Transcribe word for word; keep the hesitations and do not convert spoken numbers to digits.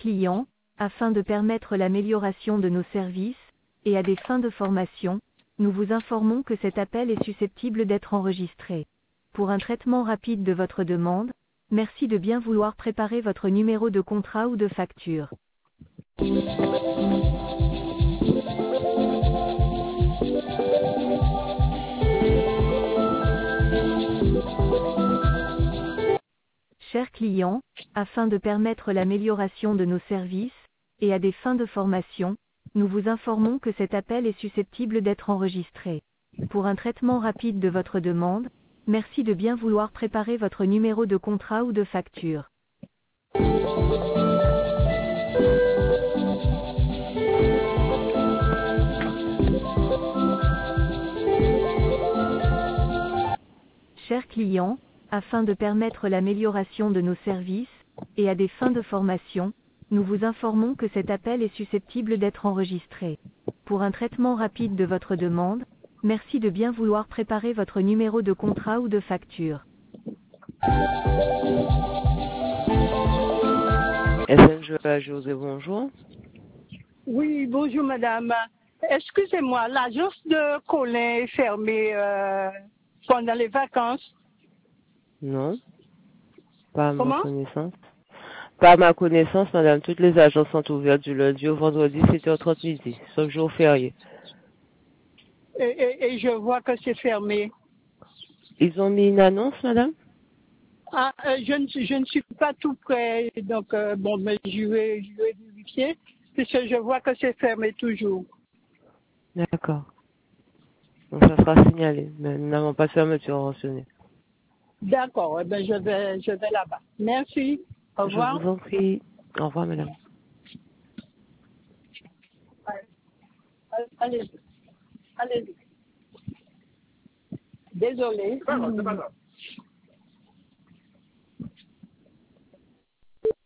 client, afin de permettre l'amélioration de nos services, et à des fins de formation, nous vous informons que cet appel est susceptible d'être enregistré. Pour un traitement rapide de votre demande, merci de bien vouloir préparer votre numéro de contrat ou de facture. Chers clients, afin de permettre l'amélioration de nos services, et à des fins de formation, nous vous informons que cet appel est susceptible d'être enregistré. Pour un traitement rapide de votre demande, merci de bien vouloir préparer votre numéro de contrat ou de facture. Chers clients, afin de permettre l'amélioration de nos services, et à des fins de formation, nous vous informons que cet appel est susceptible d'être enregistré. Pour un traitement rapide de votre demande, merci de bien vouloir préparer votre numéro de contrat ou de facture. S N J José, bonjour. Oui, bonjour madame. Excusez-moi, l'agence de Colin est fermée euh, pendant les vacances. Non, pas à ma Comment? connaissance. Pas à ma connaissance, madame. Toutes les agences sont ouvertes du lundi au vendredi, sept heures trente midi, sauf jour férié. Et, et, et je vois que c'est fermé. Ils ont mis une annonce, madame? Ah, euh, je, ne, suis- je ne suis pas tout près, donc euh, bon, mais je vais, je vais vérifier, puisque je vois que c'est fermé toujours. D'accord. Donc ça sera signalé, mais nous n'avons pas de fermeture mentionnée. D'accord, eh ben, je vais, je vais là-bas. Merci. Au Je revoir. vous en prie. Au revoir, madame. Allez-y. Allez-y. Désolée.